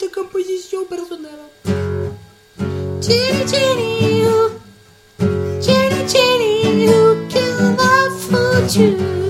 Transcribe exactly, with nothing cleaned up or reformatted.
de composition personnelle. Jenny, Jenny, who, Jenny, Jenny, who killed our fortune.